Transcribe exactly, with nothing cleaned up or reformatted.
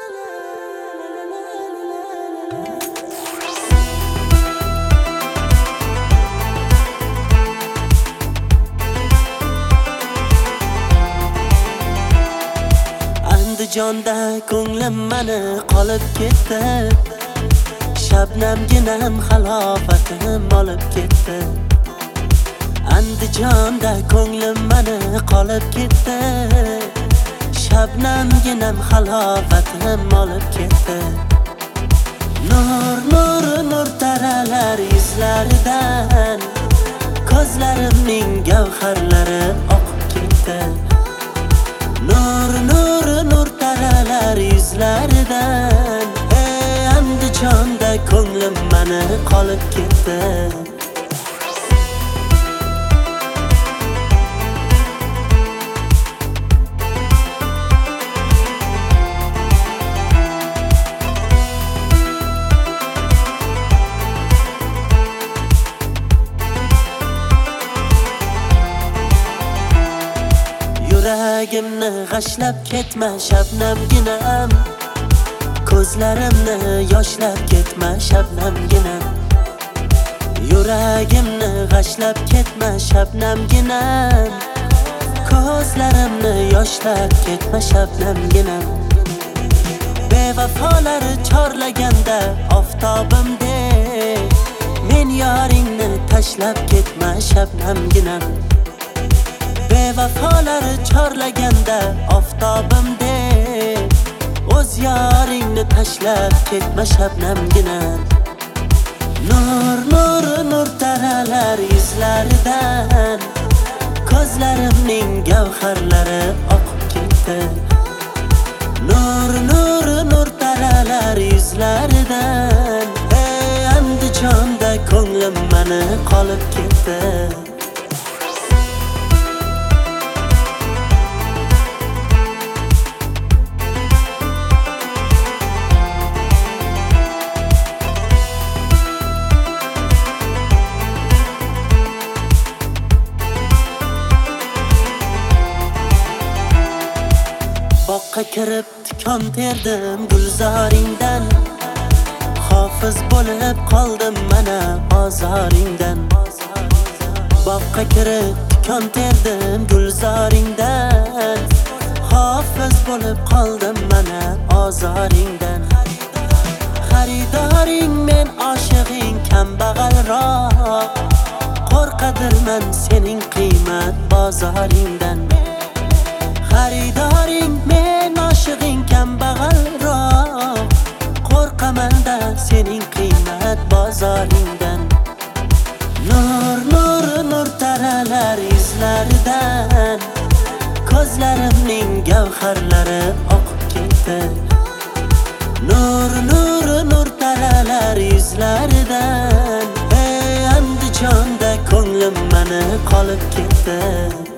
Andijonda ko'nglim mani qolib ketdi. Shabnamginam xalofatim olib ketdi. Andijonda ko'nglim mani qolib ketdi. Shabnamginam xalofatim olib ketdi. Nur nur nur taralar yuzlaridan, ko'zlarimning gavharlari oqib ketdi. Nur nur nur taralar yuzlaridan, ey Andijonda ko'nglim mani qolib ketdi. Yuragimni g'ashlab ketma shabnamginam, ko'zlarimni yoshlab ketma shabnamginam. Yuragimni g'ashlab ketma shabnamginam, ko'zlarimni yoshlab ketma shabnamginam. Bevafolar chorlaganda oftobimdek, men yoringni tashlab ketma shabnamginam. Bevafolar chorlaganda oftobimdek, o'z yoringni tashlab ketma shabnamginam. Nur nur nur taralar yuzlaridan, ko'zlarimning gavharlari oqib ketdi. Nur nur nur taralar yuzlaridan, ey Andijonda ko'nglim mani qolib ketdi. Boqqa kirib tikon terdim gulzoringdan, hofiz bo'lib qoldim mana ozoringdan. Boqqa kirib tikon terdim gulzoringdan, hofiz bo'lib qoldim mana ozoringdan. Xaridoring men oshig'ing kambag'alroq, qo'rqadirman sening qiymat bozoringdan. Xaridoring men oshig'ing kambag'alroq, qo'rqamanda sening qiymat bozoringdan. Nur nur nur taralar yuzlaridan, ko'zlarimning gavharlari oqib ketdi. Nur nur nur taralar yuzlaridan, ey Andijonda ko'nglim mani qolib ketdi.